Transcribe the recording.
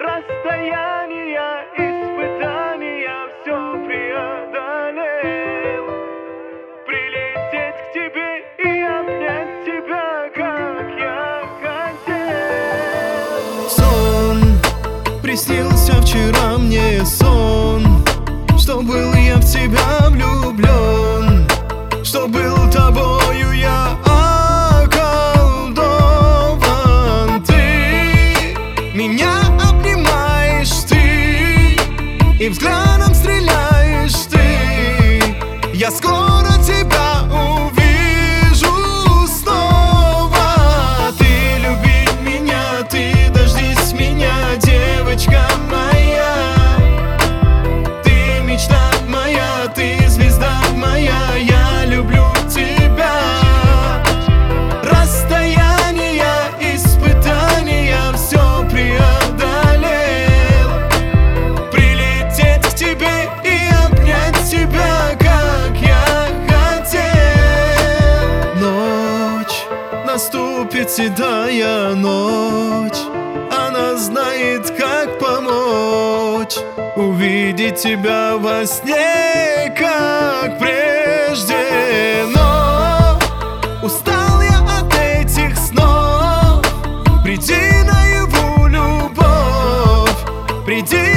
Расстояния, испытания, все преодолел. Прилететь к тебе и обнять тебя, как я хотел. Сон, приснился вчера мне сон, что был я в тебя влюблен, что был тобою я околдован. Ты меня обнимаешь, ты и взглядом стреляешь ты. Я скоро тебя увижу снова. Ты любить меня, ты дождись меня, девочка моя. Ты мечта моя, ты звезда моя, я люблю тебя. Расстояния, испытания, все преодолел. Прилететь к тебе и обнять тебя, как я хотел. Ночь, наступит седая ночь, она знает, как помочь увидеть тебя во сне, как прежде. Но устал я от этих снов. Приди наяву, любовь, приди.